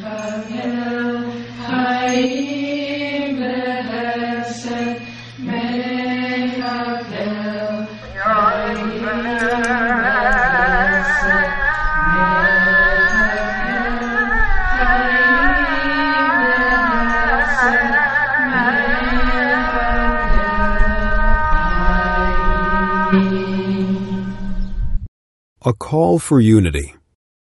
A call for unity.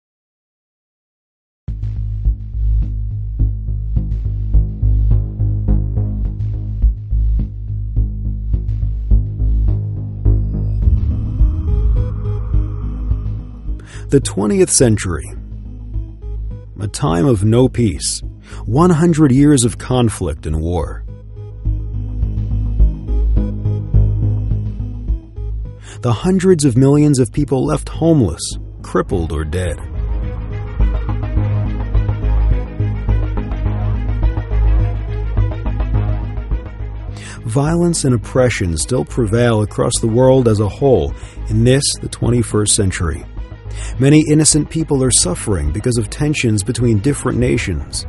The 20th century, a time of no peace, 100 years of conflict and war. The hundreds of millions of people left homeless, crippled, or dead. Violence and oppression still prevail across the world as a whole in this, the 21st century. Many innocent people are suffering because of tensions between different nations.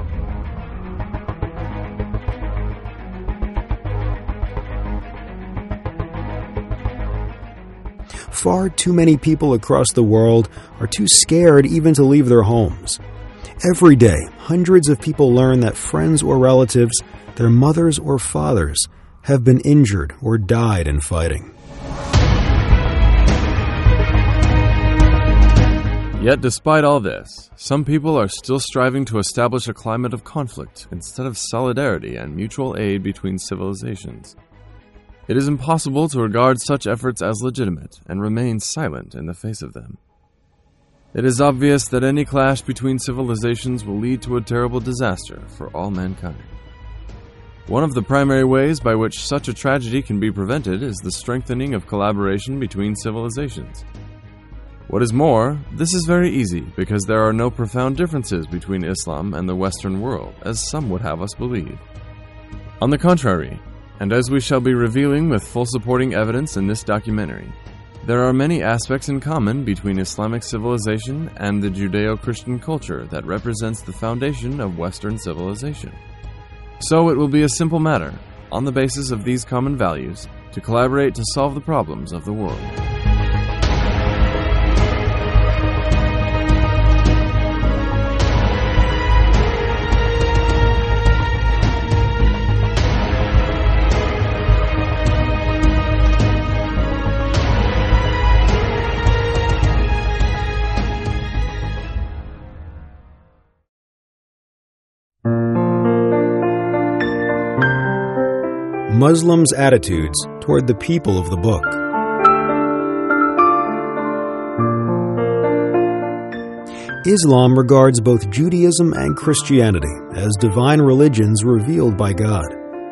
Far too many people across the world are too scared even to leave their homes. Every day, hundreds of people learn that friends or relatives, their mothers or fathers, have been injured or died in fighting. Yet despite all this, some people are still striving to establish a climate of conflict instead of solidarity and mutual aid between civilizations. It is impossible to regard such efforts as legitimate and remain silent in the face of them. It is obvious that any clash between civilizations will lead to a terrible disaster for all mankind. One of the primary ways by which such a tragedy can be prevented is the strengthening of collaboration between civilizations. What is more, this is very easy because there are no profound differences between Islam and the Western world, as some would have us believe. On the contrary, and as we shall be revealing with full supporting evidence in this documentary, there are many aspects in common between Islamic civilization and the Judeo-Christian culture that represents the foundation of Western civilization. So it will be a simple matter, on the basis of these common values, to collaborate to solve the problems of the world. Muslims' attitudes toward the people of the book. Islam regards both Judaism and Christianity as divine religions revealed by God.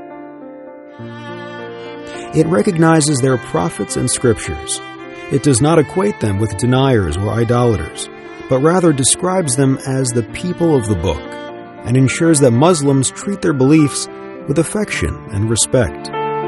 It recognizes their prophets and scriptures. It does not equate them with deniers or idolaters, but rather describes them as the people of the book, and ensures that Muslims treat their beliefs with affection and respect.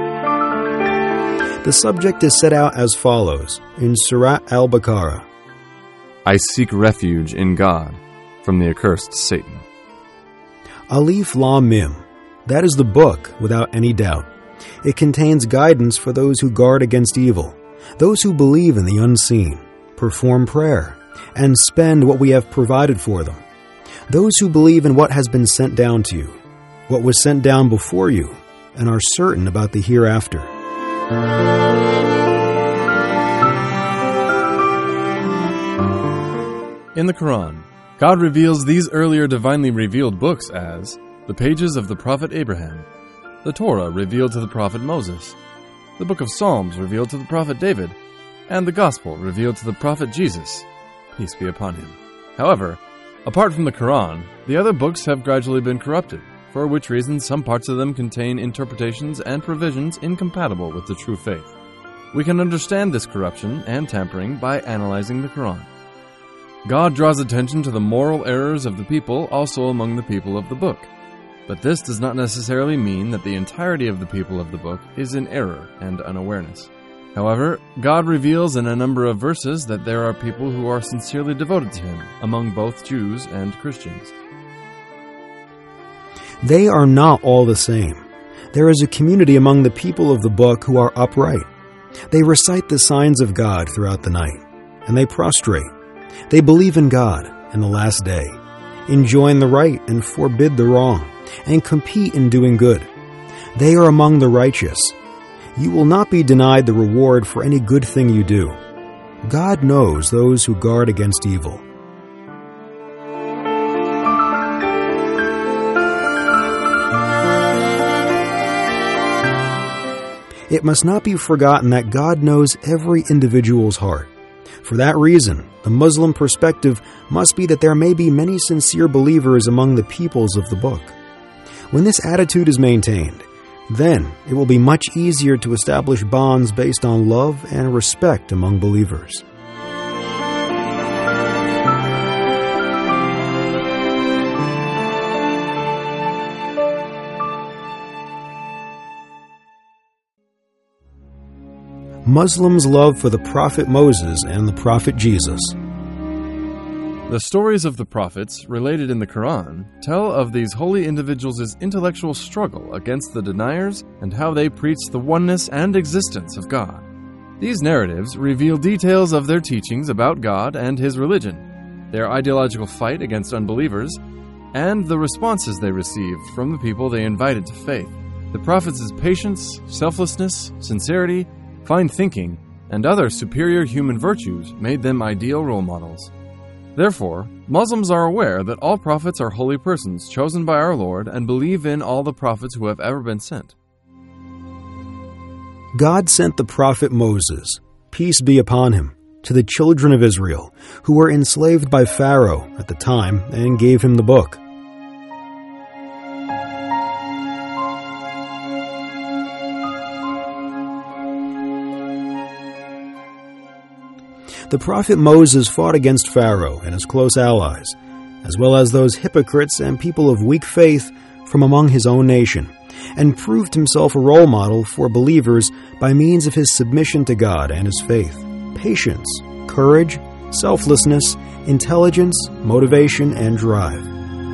The subject is set out as follows in Surah Al-Baqarah. I seek refuge in God from the accursed Satan. Alif Lam Mim. That is the book, without any doubt. It contains guidance for those who guard against evil, those who believe in the unseen, perform prayer, and spend what we have provided for them, those who believe in what has been sent down to you, what was sent down before you, and are certain about the hereafter. In the Quran, God reveals these earlier divinely revealed books as the pages of the Prophet Abraham, the Torah revealed to the Prophet Moses, the Book of Psalms revealed to the Prophet David, and the Gospel revealed to the Prophet Jesus, peace be upon him. However, apart from the Quran, the other books have gradually been corrupted, for which reason some parts of them contain interpretations and provisions incompatible with the true faith. We can understand this corruption and tampering by analyzing the Quran. God draws attention to the moral errors of the people also among the people of the book. But this does not necessarily mean that the entirety of the people of the book is in error and unawareness. However, God reveals in a number of verses that there are people who are sincerely devoted to Him among both Jews and Christians. They are not all the same. There is a community among the people of the book who are upright. They recite the signs of God throughout the night, and they prostrate. They believe in God and the last day, enjoin the right and forbid the wrong, and compete in doing good. They are among the righteous. You will not be denied the reward for any good thing you do. God knows those who guard against evil. It must not be forgotten that God knows every individual's heart. For that reason, the Muslim perspective must be that there may be many sincere believers among the peoples of the book. When this attitude is maintained, then it will be much easier to establish bonds based on love and respect among believers. Muslims' love for the Prophet Moses and the Prophet Jesus. The stories of the prophets, related in the Quran, tell of these holy individuals' intellectual struggle against the deniers and how they preached the oneness and existence of God. These narratives reveal details of their teachings about God and His religion, their ideological fight against unbelievers, and the responses they received from the people they invited to faith. The prophets' patience, selflessness, sincerity, fine thinking, and other superior human virtues made them ideal role models. Therefore, Muslims are aware that all prophets are holy persons chosen by our Lord and believe in all the prophets who have ever been sent. God sent the prophet Moses, peace be upon him, to the children of Israel, who were enslaved by Pharaoh at the time, and gave him the book. The prophet Moses fought against Pharaoh and his close allies, as well as those hypocrites and people of weak faith from among his own nation, and proved himself a role model for believers by means of his submission to God and his faith, patience, courage, selflessness, intelligence, motivation, and drive.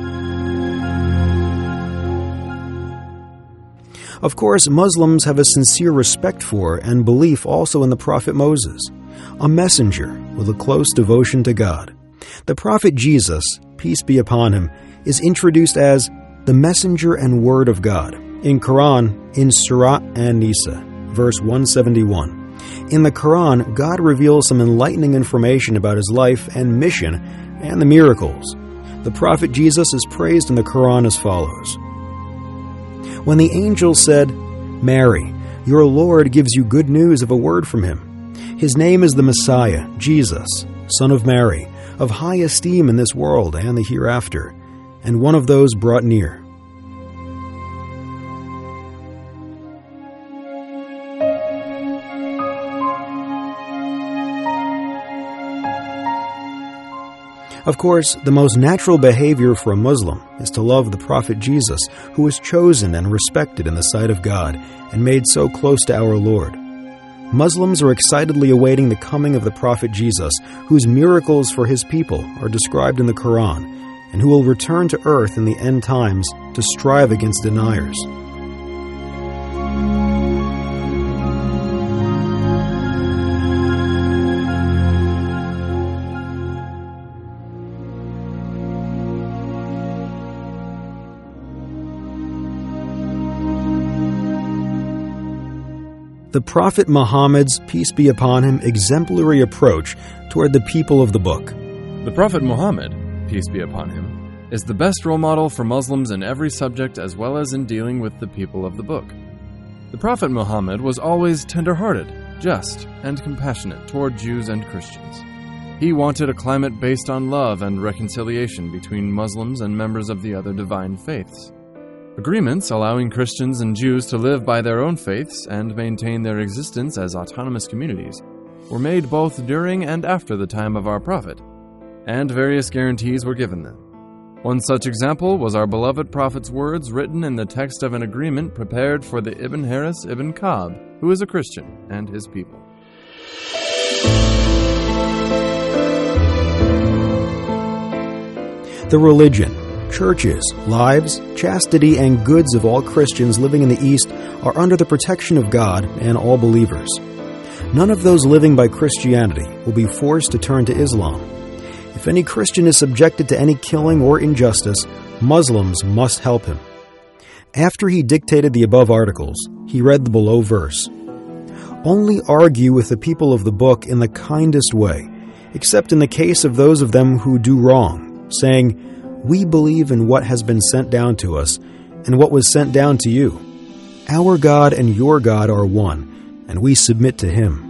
Of course, Muslims have a sincere respect for and belief also in the prophet Moses, a messenger with a close devotion to God. The prophet Jesus, peace be upon him, is introduced as the messenger and word of God in Quran in Surah An-Nisa, verse 171. In the Quran, God reveals some enlightening information about his life and mission and the miracles. The prophet Jesus is praised in the Quran as follows. When the angel said, "Mary, your Lord gives you good news of a word from him. His name is the Messiah, Jesus, son of Mary, of high esteem in this world and the hereafter, and one of those brought near." Of course, the most natural behavior for a Muslim is to love the prophet Jesus, who was chosen and respected in the sight of God and made so close to our Lord. Muslims are excitedly awaiting the coming of the prophet Jesus, whose miracles for his people are described in the Quran, and who will return to earth in the end times to strive against deniers. The Prophet Muhammad's, peace be upon him, exemplary approach toward the people of the book. The Prophet Muhammad, peace be upon him, is the best role model for Muslims in every subject as well as in dealing with the people of the book. The Prophet Muhammad was always tender-hearted, just, and compassionate toward Jews and Christians. He wanted a climate based on love and reconciliation between Muslims and members of the other divine faiths. Agreements allowing Christians and Jews to live by their own faiths and maintain their existence as autonomous communities were made both during and after the time of our Prophet, and various guarantees were given them. One such example was our beloved Prophet's words written in the text of an agreement prepared for the Ibn Haris ibn Ka'b, who is a Christian, and his people. The religion, Churches, lives, chastity, and goods of all Christians living in the East are under the protection of God and all believers. None of those living by Christianity will be forced to turn to Islam. If any Christian is subjected to any killing or injustice, Muslims must help him. After he dictated the above articles, he read the below verse. Only argue with the people of the book in the kindest way, except in the case of those of them who do wrong, saying, We believe in what has been sent down to us, and what was sent down to you. Our God and your God are one, and we submit to Him.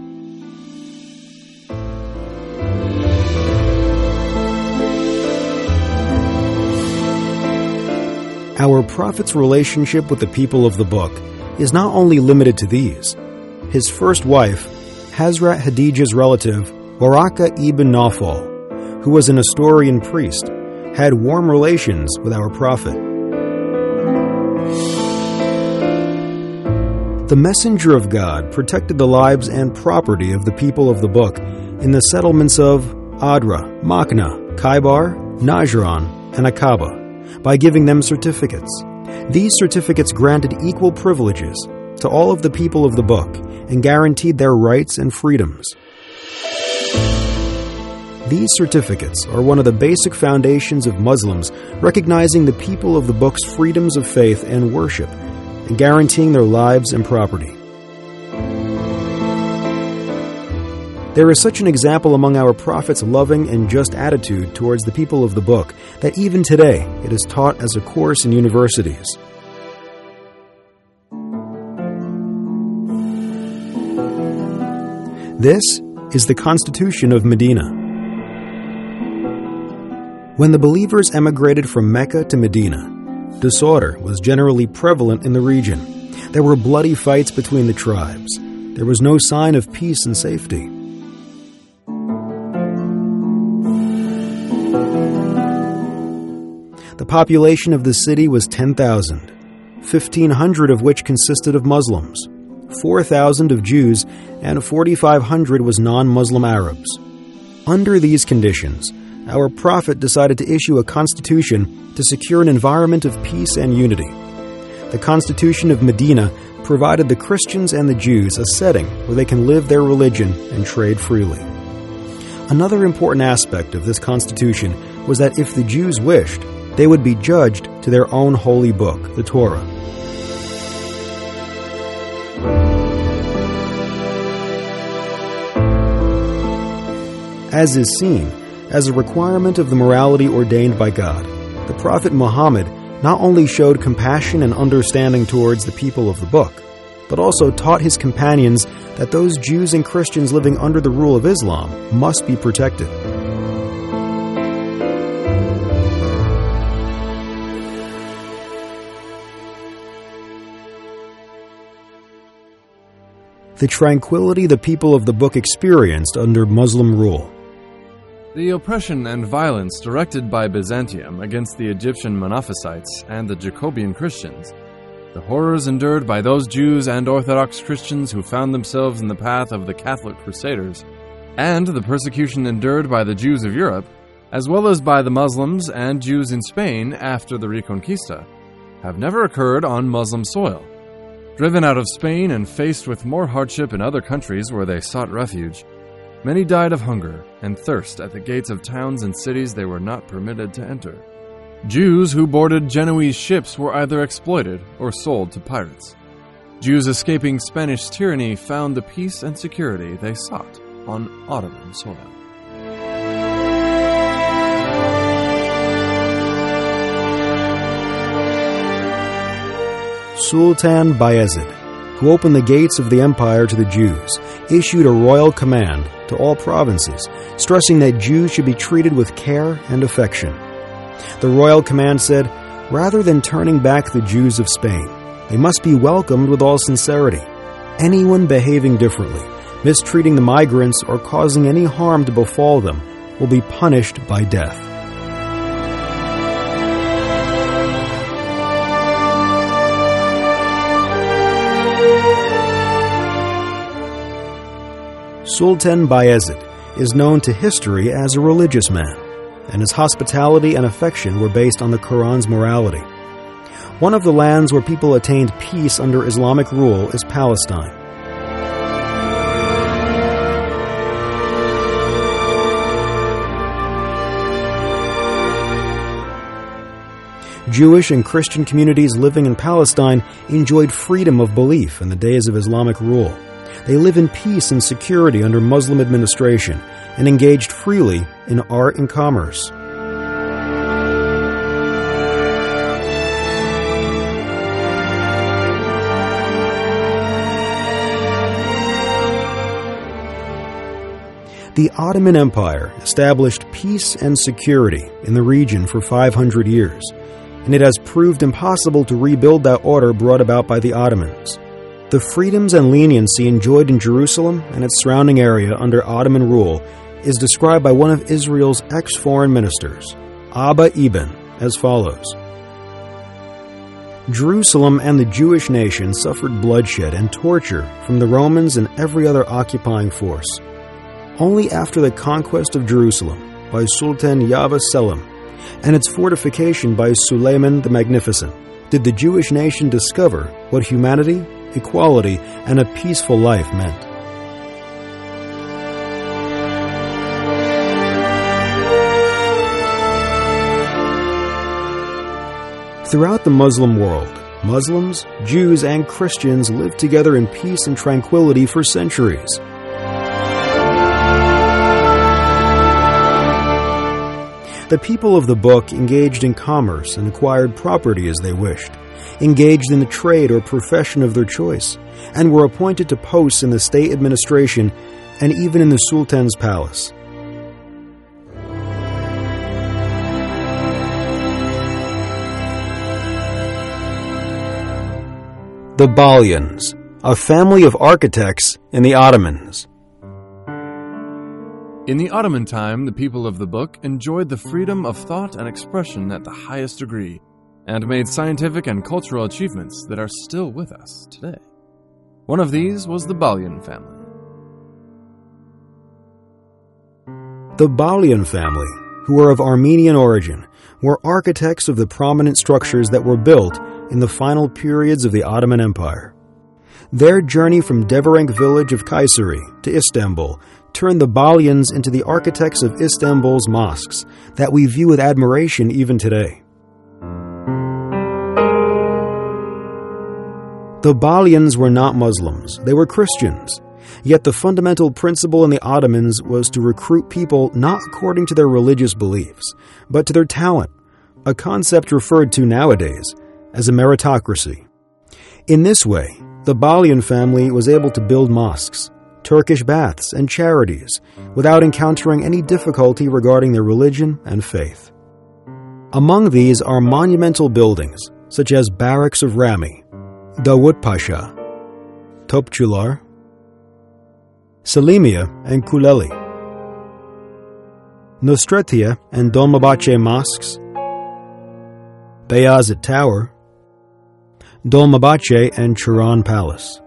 Our prophet's relationship with the people of the book is not only limited to these. His first wife, Hazrat Khadijah's relative, Waraka ibn Nawfal, who was an Nestorian priest, had warm relations with our prophet. The messenger of God protected the lives and property of the people of the book in the settlements of Adra, Makna, Khaybar, Najran, and Aqaba by giving them certificates. These certificates granted equal privileges to all of the people of the book and guaranteed their rights and freedoms. These certificates are one of the basic foundations of Muslims, recognizing the people of the book's freedoms of faith and worship and guaranteeing their lives and property. There is such an example among our prophet's loving and just attitude towards the people of the book that even today it is taught as a course in universities. This is the Constitution of Medina. When the believers emigrated from Mecca to Medina, disorder was generally prevalent in the region. There were bloody fights between the tribes. There was no sign of peace and safety. The population of the city was 10,000, 1,500 of which consisted of Muslims, 4,000 of Jews, and 4,500 was non-Muslim Arabs. Under these conditions, our prophet decided to issue a constitution to secure an environment of peace and unity. The Constitution of Medina provided the Christians and the Jews a setting where they can live their religion and trade freely. Another important aspect of this constitution was that if the Jews wished, they would be judged to their own holy book, the Torah. As is seen, as a requirement of the morality ordained by God, the Prophet Muhammad not only showed compassion and understanding towards the people of the book, but also taught his companions that those Jews and Christians living under the rule of Islam must be protected. The tranquility the people of the book experienced under Muslim rule. The oppression and violence directed by Byzantium against the Egyptian Monophysites and the Jacobean Christians, the horrors endured by those Jews and Orthodox Christians who found themselves in the path of the Catholic Crusaders, and the persecution endured by the Jews of Europe, as well as by the Muslims and Jews in Spain after the Reconquista, have never occurred on Muslim soil. Driven out of Spain and faced with more hardship in other countries where they sought refuge, many died of hunger and thirst at the gates of towns and cities they were not permitted to enter. Jews who boarded Genoese ships were either exploited or sold to pirates. Jews escaping Spanish tyranny found the peace and security they sought on Ottoman soil. Sultan Bayezid, who opened the gates of the empire to the Jews, issued a royal command to all provinces, stressing that Jews should be treated with care and affection. The royal command said, rather than turning back the Jews of Spain, they must be welcomed with all sincerity. Anyone behaving differently, mistreating the migrants, or causing any harm to befall them will be punished by death. Sultan Bayezid is known to history as a religious man. and his hospitality and affection were based on the Quran's morality. One of the lands where people attained peace under Islamic rule is Palestine. Jewish and Christian communities living in Palestine enjoyed freedom of belief in the days of Islamic rule. They live in peace and security under Muslim administration and engaged freely in art and commerce. The Ottoman Empire established peace and security in the region for 500 years, and it has proved impossible to rebuild that order brought about by the Ottomans. The freedoms and leniency enjoyed in Jerusalem and its surrounding area under Ottoman rule is described by one of Israel's ex-foreign ministers, Abba Eban, as follows. Jerusalem and the Jewish nation suffered bloodshed and torture from the Romans and every other occupying force. Only after the conquest of Jerusalem by Sultan Yaba Selim and its fortification by Suleiman the Magnificent did the Jewish nation discover what humanity, equality, and a peaceful life meant. Throughout the Muslim world, Muslims, Jews, and Christians lived together in peace and tranquility for centuries. The people of the book engaged in commerce and acquired property as they wished, engaged in the trade or profession of their choice, and were appointed to posts in the state administration and even in the Sultan's palace. The Balyans, a family of architects in the Ottomans. In the Ottoman time, the people of the book enjoyed the freedom of thought and expression at the highest degree, and made scientific and cultural achievements that are still with us today. One of these was the Balyan family. The Balyan family, who were of Armenian origin, were architects of the prominent structures that were built in the final periods of the Ottoman Empire. Their journey from Deverenk village of Kayseri to Istanbul turned the Balyans into the architects of Istanbul's mosques that we view with admiration even today. The Balyans were not Muslims, they were Christians. Yet the fundamental principle in the Ottomans was to recruit people not according to their religious beliefs, but to their talent, a concept referred to nowadays as a meritocracy. In this way, the Balyan family was able to build mosques, Turkish baths, and charities without encountering any difficulty regarding their religion and faith. Among these are monumental buildings such as Barracks of Rami, Davut Pasha, Topçular, Selimiye and Kuleli, Nusretiye and Dolmabahce mosques, Beyazıt Tower, Dolmabahce and Turan Palace.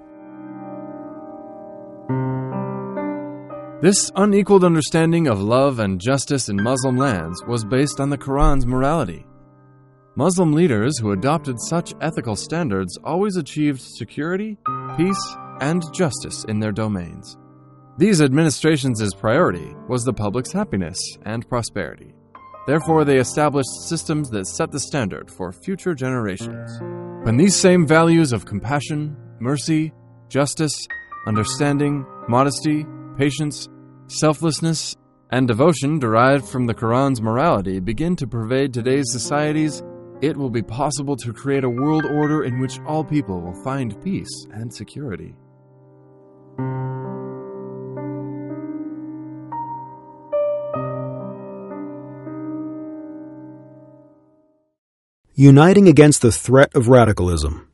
This unequaled understanding of love and justice in Muslim lands was based on the Quran's morality. Muslim leaders who adopted such ethical standards always achieved security, peace, and justice in their domains. These administrations' priority was the public's happiness and prosperity. Therefore, they established systems that set the standard for future generations. When these same values of compassion, mercy, justice, understanding, modesty, patience, selflessness, and devotion derived from the Quran's morality begin to pervade today's societies, it will be possible to create a world order in which all people will find peace and security. Uniting against the threat of radicalism.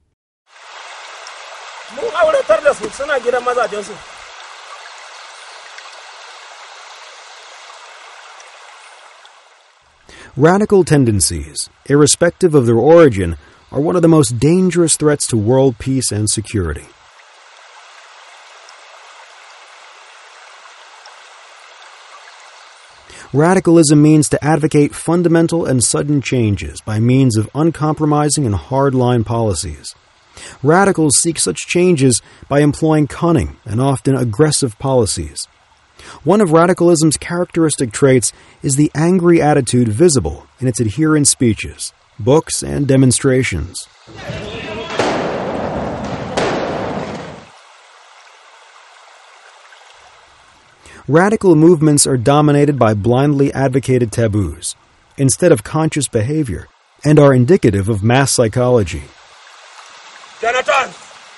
Radical tendencies, irrespective of their origin, are one of the most dangerous threats to world peace and security. Radicalism means to advocate fundamental and sudden changes by means of uncompromising and hard-line policies. Radicals seek such changes by employing cunning and often aggressive policies. One of radicalism's characteristic traits is the angry attitude visible in its adherent speeches, books, and demonstrations. Radical movements are dominated by blindly advocated taboos, instead of conscious behavior, and are indicative of mass psychology. Jonathan!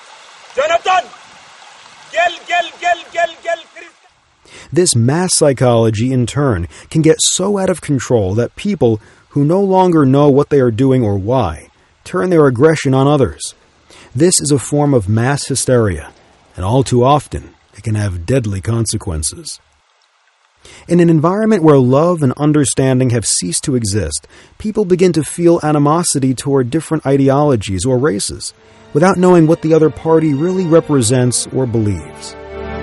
Gel! This mass psychology, in turn, can get so out of control that people, who no longer know what they are doing or why, turn their aggression on others. This is a form of mass hysteria, and all too often, it can have deadly consequences. In an environment where love and understanding have ceased to exist, people begin to feel animosity toward different ideologies or races, without knowing what the other party really represents or believes.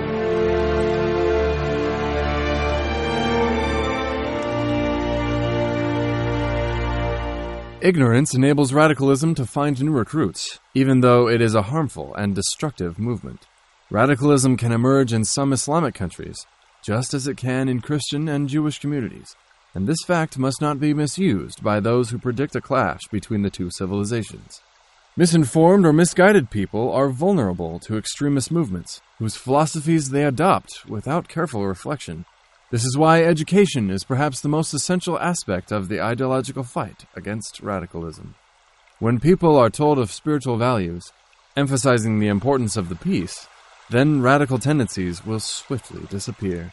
Ignorance enables radicalism to find new recruits, even though it is a harmful and destructive movement. Radicalism can emerge in some Islamic countries, just as it can in Christian and Jewish communities, and this fact must not be misused by those who predict a clash between the two civilizations. Misinformed or misguided people are vulnerable to extremist movements, whose philosophies they adopt without careful reflection. This is why education is perhaps the most essential aspect of the ideological fight against radicalism. When people are told of spiritual values, emphasizing the importance of the peace, then radical tendencies will swiftly disappear.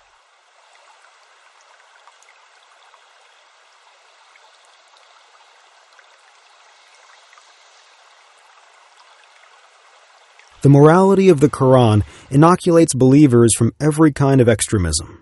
The morality of the Quran inoculates believers from every kind of extremism.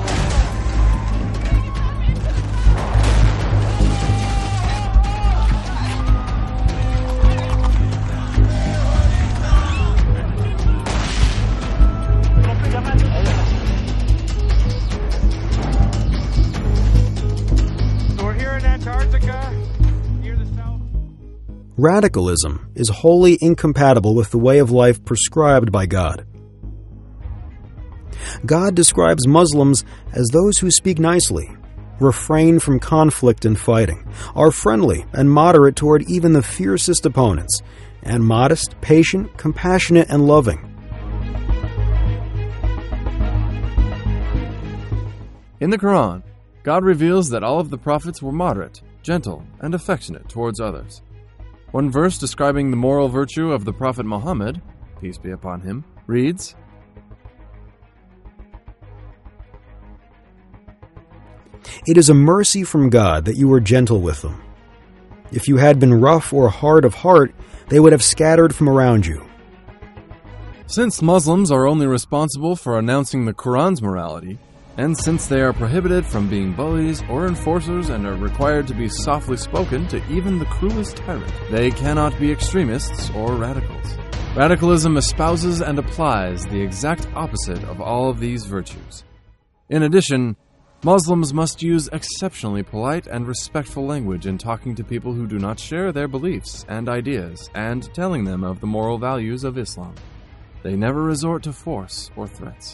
Radicalism is wholly incompatible with the way of life prescribed by God. God describes Muslims as those who speak nicely, refrain from conflict and fighting, are friendly and moderate toward even the fiercest opponents, and modest, patient, compassionate, and loving. In the Quran, God reveals that all of the prophets were moderate, gentle, and affectionate towards others. One verse describing the moral virtue of the Prophet Muhammad, peace be upon him, reads, "It is a mercy from God that you were gentle with them. If you had been rough or hard of heart, they would have scattered from around you." Since Muslims are only responsible for announcing the Quran's morality, and since they are prohibited from being bullies or enforcers and are required to be softly spoken to even the cruelest tyrant, they cannot be extremists or radicals. Radicalism espouses and applies the exact opposite of all of these virtues. In addition, Muslims must use exceptionally polite and respectful language in talking to people who do not share their beliefs and ideas and telling them of the moral values of Islam. They never resort to force or threats.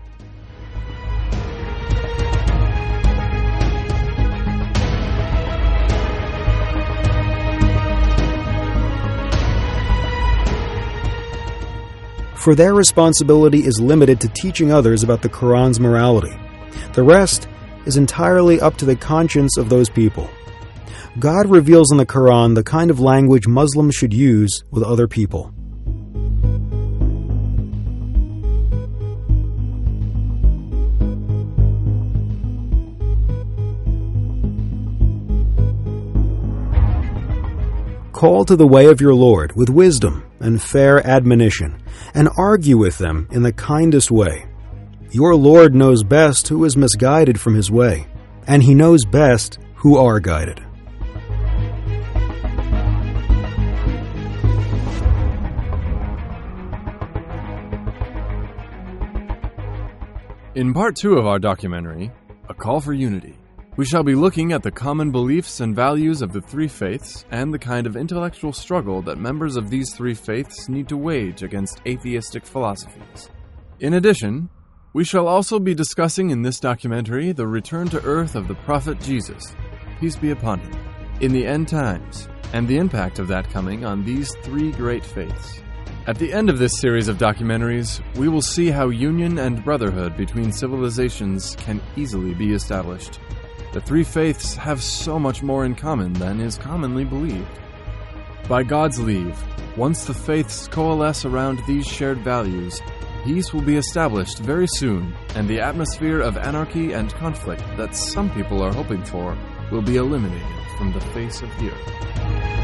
For their responsibility is limited to teaching others about the Quran's morality. The rest is entirely up to the conscience of those people. God reveals in the Quran the kind of language Muslims should use with other people. Call to the way of your Lord with wisdom and fair admonition, and argue with them in the kindest way. Your Lord knows best who is misguided from his way, and he knows best who are guided. In part 2 of our documentary, A Call for Unity, We shall be looking at the common beliefs and values of the three faiths and the kind of intellectual struggle that members of these three faiths need to wage against atheistic philosophies. In addition, we shall also be discussing in this documentary the return to earth of the prophet Jesus, peace be upon him, in the end times, and the impact of that coming on these three great faiths. At the end of this series of documentaries, we will see how union and brotherhood between civilizations can easily be established. The three faiths have so much more in common than is commonly believed. By God's leave, once the faiths coalesce around these shared values, peace will be established very soon, and the atmosphere of anarchy and conflict that some people are hoping for will be eliminated from the face of the earth.